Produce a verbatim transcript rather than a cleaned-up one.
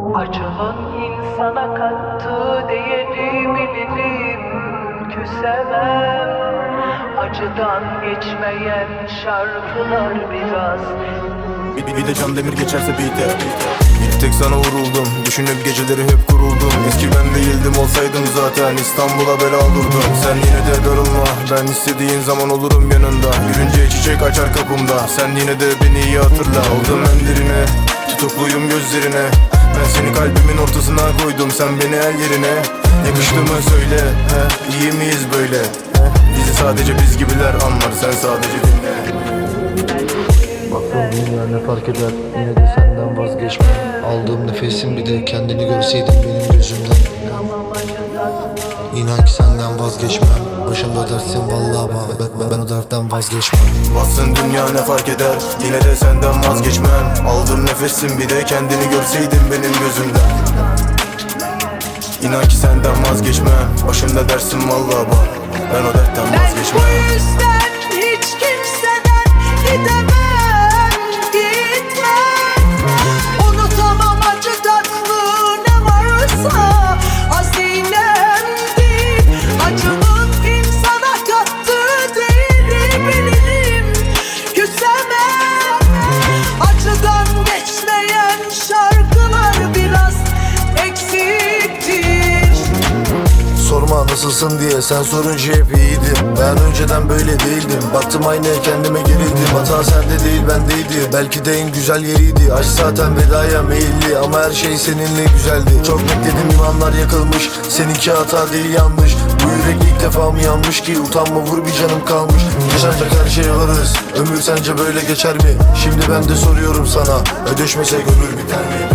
Acının insana kattığı değeri bilirim, küsemem. Acıdan geçmeyen şarkılar biraz. Bir, bir de Can Demir geçerse beat'e. Bir tek sana vuruldum, düşünüp geceleri hep kuruldum. Eski ben değildim, olsaydım zaten İstanbul'a bela olurdum. Sen yine de darılma, ben istediğin zaman olurum yanında. Yürünce çiçek açar kapımda, sen yine de beni iyi hatırla. Aldım enderine, tutukluyum gözlerine. Ben seni kalbimin ortasına koydum, sen beni el yerine. Yakıştı mı söyle, he, iyi miyiz böyle? He, bizi sadece biz gibiler anlar, sen sadece dinle. Baktım dünya ne fark eder, yine de senden vazgeçmem. Aldığım nefesin bir de kendini görseydin benim gözümden. İnan ki senden vazgeçmem. Başımda dersin vallahi ben, ben, ben o dertten vazgeçmem. Baksın dünya ne fark eder, yine de senden vazgeçmem. Aldığım nefesin bir de kendini görseydin benim gözümden. İnan ki senden vazgeçmem. Başımda dersin vallahi bak, ben o dertten vazgeçmem. Ben bu yüzden hiç kimseden gidemem, gitmem. Unutamam acı tatlı ne varsa hazinemdir. Acının insana kattığı değeri bilirim, küsemem. Acıdan geçmeyen şarkılar biraz eksiktir. Sorma nasılsın diye, sen sorunca hep iyiydim. Ben önceden böyle değildim, baktım aynaya kendime gerildim. Hata sende değil bendeydi, belki de en güzel yeriydi. Aşk zaten vedaya meyilli ama her şey seninle güzeldi. Çok bekledim, imanlar yakılmış, seninki hata değil yanlış. Bu yürek ilk defa mı yanmış ki, utanma vur bir canım kalmış. Yaşanacak her şey varız, ömür sence böyle geçer mi? Şimdi ben de soruyorum sana, ödeşmesek ömür biter mi?